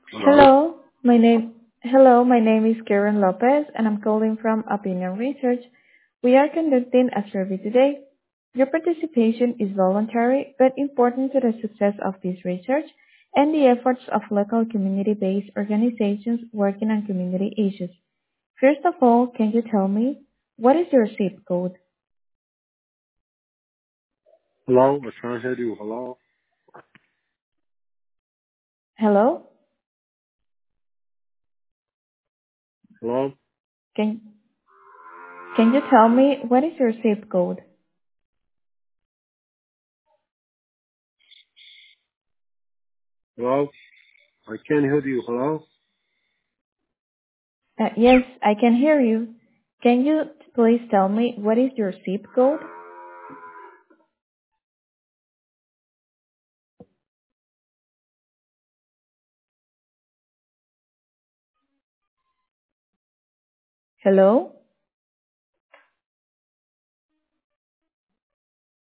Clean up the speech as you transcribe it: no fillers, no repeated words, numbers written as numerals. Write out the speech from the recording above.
Hello? Hello, my name is Karen Lopez, and I'm calling from Opinion Research. We are conducting a survey today. Your participation is voluntary but important to the success of this research and the efforts of local community-based organizations working on community issues. First of all, can you tell me what is your zip code? Hello? I can't hear you. Hello? Hello? Hello? Can can you tell me what is your zip code? Hello? I can't hear you. Hello? Yes, I can hear you. Can you please tell me what is your zip code? Hello?